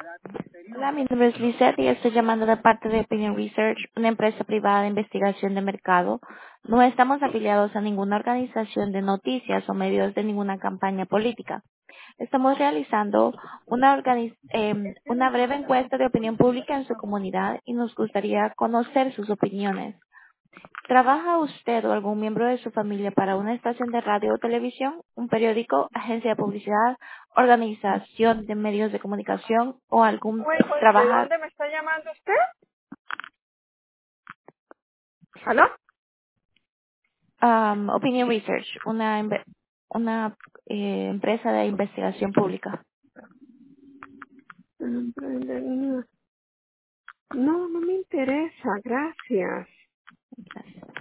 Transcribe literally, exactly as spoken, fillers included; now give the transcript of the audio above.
Hola, mi nombre es Lisette y estoy llamando de parte de Opinion Research, una empresa privada de investigación de mercado. No estamos afiliados a ninguna organización de noticias o medios de ninguna campaña política. Estamos realizando una, organiz- em, una breve encuesta de opinión pública en su comunidad y nos gustaría conocer sus opiniones. ¿Trabaja usted o algún miembro de su familia para una estación de radio o televisión, un periódico, agencia de publicidad, organización de medios de comunicación o algún Bueno, ¿de trabaja dónde me está llamando usted? ¿Aló? um, Opinion Research, una inve- una eh, empresa de investigación pública? Mm, No, no me interesa, gracias.